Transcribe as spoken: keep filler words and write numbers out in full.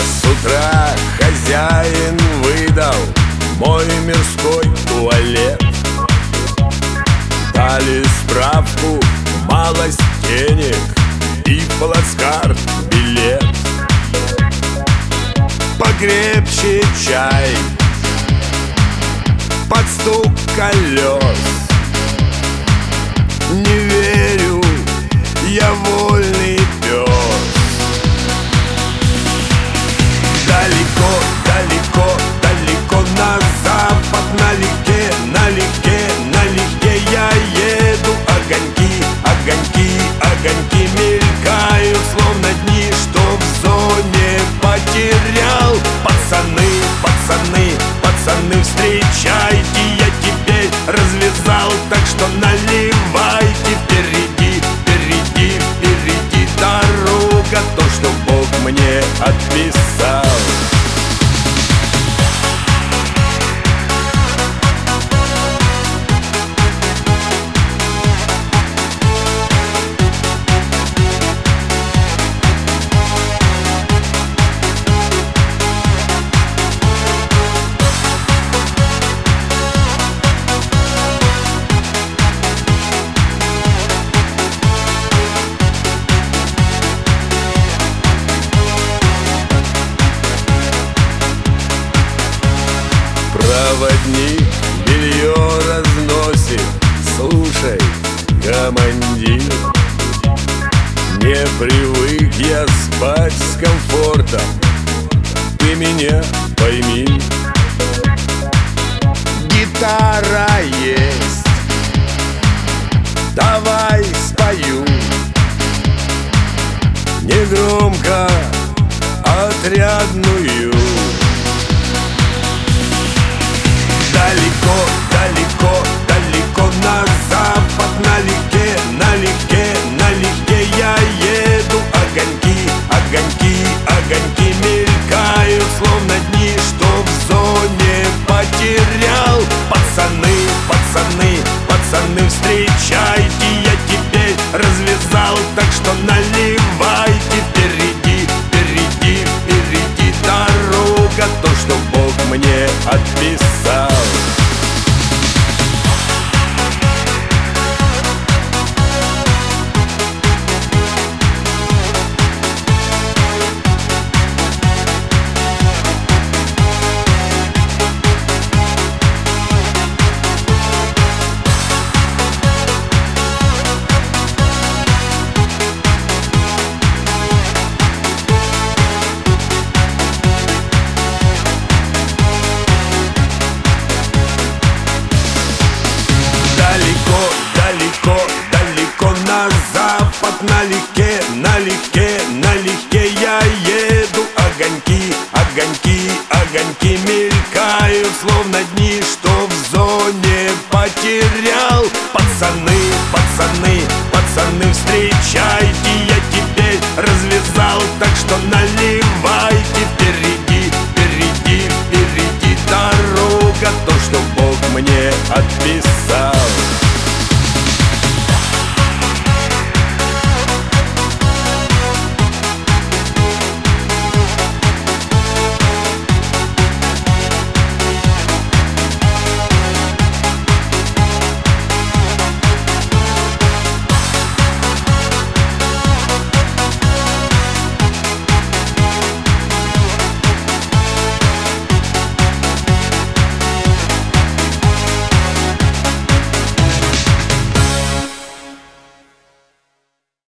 с утра хозяин выдал мой мирской туалет. Дали справку, малость денег и в плацкарт билет. Покрепче чай под стук колес. Не верю, я вольный пес. Далеко, далеко, далеко на запад, налегке, налегке, налегке я еду. Огоньки, огоньки, огоньки мелькают, словно дни, что в зоне потерял. Пацаны, пацаны, пацаны, встречайте, я теперь развязал, так что наливайте. Впереди, впереди, впереди дорога, то, что Бог мне отписал. Проводник белье разносит. Слушай, командир, не привык я спать с комфортом. Ты меня пойми. Гитара есть, давай спою. Негромко отрядную. Далеко, далеко, далеко на запад, налегке, налегке, налегке я еду. Огоньки, огоньки, огоньки мелькают, словно дни, что в зоне потерял. Пацаны, пацаны, пацаны, встречайте, я теперь развязал, так что наливайте. Впереди, впереди, впереди дорога, то, что Бог мне отписал. Далеко, далеко на запад, налегке, налегке, налегке я еду. Огоньки, огоньки, огоньки мелькают, словно